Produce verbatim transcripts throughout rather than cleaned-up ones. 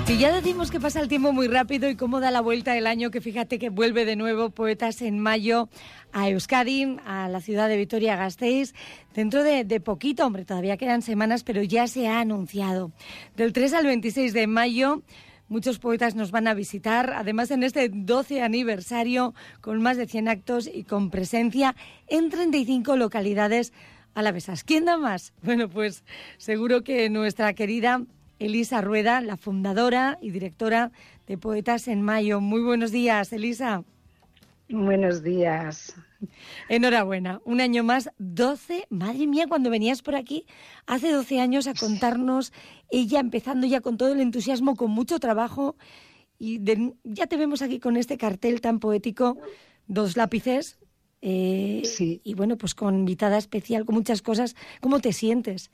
Y ya decimos que pasa el tiempo muy rápido y cómo da la vuelta el año, que fíjate que vuelve de nuevo Poetas en Mayo a Euskadi, a la ciudad de Vitoria-Gasteiz, dentro de, de poquito, hombre, todavía quedan semanas, pero ya se ha anunciado. Del tres al veintiséis de mayo, muchos poetas nos van a visitar, además en este doce aniversario, con más de cien actos y con presencia en treinta y cinco localidades alavesas. ¿Quién da más? Bueno, pues seguro que nuestra querida Elisa Rueda, la fundadora y directora de Poetas en Mayo. Muy buenos días, Elisa. Buenos días. Enhorabuena. Un año más, doce. Madre mía, cuando venías por aquí hace doce años a contarnos, ella empezando ya con todo el entusiasmo, con mucho trabajo, y de, ya te vemos aquí con este cartel tan poético, dos lápices, eh, sí. Y bueno, pues con invitada especial, con muchas cosas. ¿Cómo te sientes?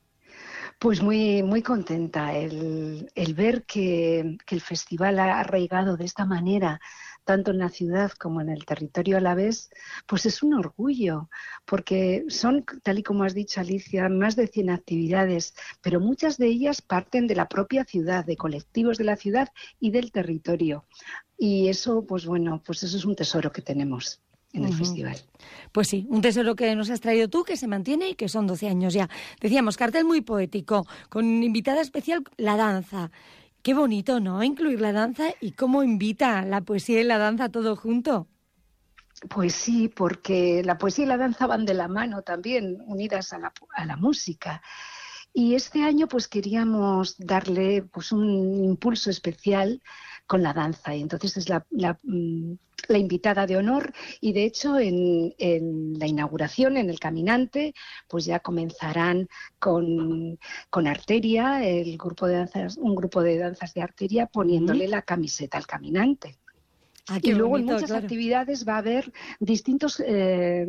Pues muy, muy contenta el, el ver que, que el festival ha arraigado de esta manera, tanto en la ciudad como en el territorio alavés, pues es un orgullo, porque son, tal y como has dicho, Alicia, más de cien actividades, pero muchas de ellas parten de la propia ciudad, de colectivos de la ciudad y del territorio. Y eso, pues bueno, pues eso es un tesoro que tenemos en el uh-huh. festival. Pues sí, un tesoro que nos has traído tú, que se mantiene y que son doce años ya. Decíamos, cartel muy poético, con invitada especial, la danza. Qué bonito, ¿no?, incluir la danza, y cómo invita la poesía y la danza todo junto. Pues sí, porque la poesía y la danza van de la mano también, unidas a la, a la música. Y este año pues queríamos darle pues un impulso especial con la danza, y entonces es la, la, la invitada de honor, y de hecho en, en la inauguración, en el Caminante, pues ya comenzarán con, con Arteria, el grupo de danzas, un grupo de danzas de Arteria, poniéndole mm. la camiseta al Caminante. Ah, y luego bonito, en muchas claro. actividades va a haber distintos eh,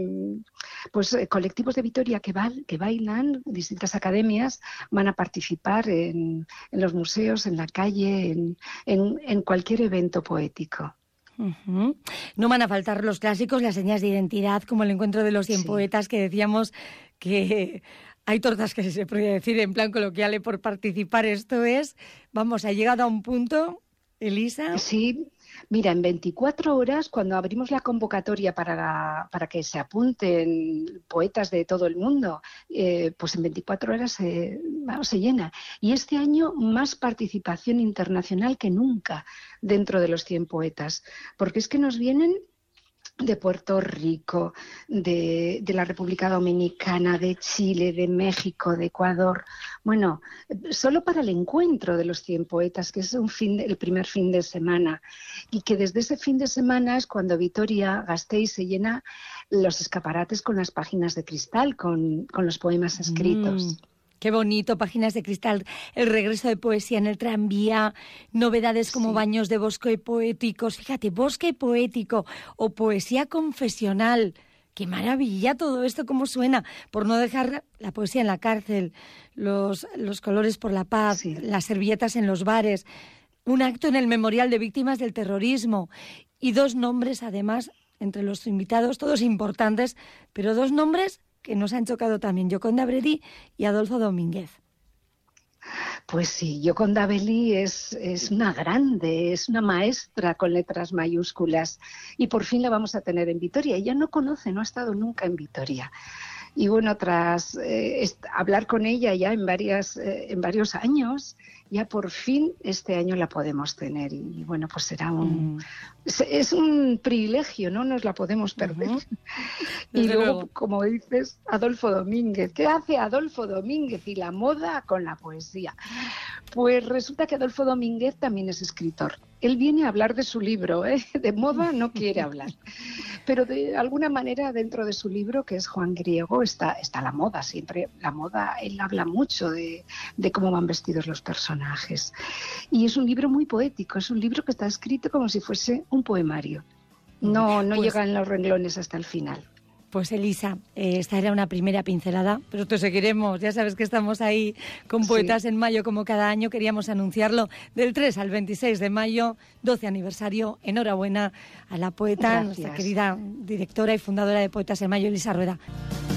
pues colectivos de Vitoria que, ba- que bailan, distintas academias van a participar en, en los museos, en la calle, en, en, en cualquier evento poético. Uh-huh. No van a faltar los clásicos, las señas de identidad, como el encuentro de los cien sí. poetas, que decíamos que hay tortas, que se podría decir en plan coloquial, por participar. Esto es, vamos, ha llegado a un punto, Elisa. Sí. Mira, en veinticuatro horas, cuando abrimos la convocatoria para, la, para que se apunten poetas de todo el mundo, eh, pues en veinticuatro horas se, bueno, se llena. Y este año más participación internacional que nunca dentro de los cien poetas, porque es que nos vienen de Puerto Rico, de, de la República Dominicana, de Chile, de México, de Ecuador. Bueno, solo para el encuentro de los cien poetas, que es un fin de, el primer fin de semana, y que desde ese fin de semana es cuando Vitoria-Gasteiz se llena los escaparates con las páginas de cristal, con, con los poemas escritos. Mm. Qué bonito, páginas de cristal, el regreso de poesía en el tranvía, novedades como sí. baños de bosque poéticos, fíjate, bosque poético o poesía confesional. ¡Qué maravilla todo esto, cómo suena! Por no dejar la poesía en la cárcel, los, los colores por la paz, sí. las servilletas en los bares, un acto en el Memorial de Víctimas del Terrorismo y dos nombres, además, entre los invitados, todos importantes, pero dos nombres que nos han chocado también, Gioconda Belli y Adolfo Domínguez. Pues sí, Gioconda Belli es, es una grande, es una maestra con letras mayúsculas, y por fin la vamos a tener en Vitoria. Ella no conoce, no ha estado nunca en Vitoria. Y bueno, tras eh, est- hablar con ella ya en, varias, eh, en varios años, ya por fin este año la podemos tener. Y, y bueno, pues será un... Mm. Es, es un privilegio, no nos la podemos perder. Uh-huh. Y luego, luego, como dices, Adolfo Domínguez. ¿Qué hace Adolfo Domínguez y la moda con la poesía? Pues resulta que Adolfo Domínguez también es escritor. Él viene a hablar de su libro, ¿eh? De moda no quiere hablar. Pero de alguna manera dentro de su libro, que es Juan Griego, está, está la moda. Siempre la moda, él habla mucho de, de cómo van vestidos los personajes. Y es un libro muy poético, es un libro que está escrito como si fuese un poemario. No, no pues, llegan los renglones hasta el final. Pues Elisa, eh, esta era una primera pincelada, pero te seguiremos. Ya sabes que estamos ahí con Poetas sí. en Mayo, como cada año. Queríamos anunciarlo del tres al veintiséis de mayo, doce aniversario. Enhorabuena a la poeta, Gracias. Nuestra querida directora y fundadora de Poetas en Mayo, Elisa Rueda.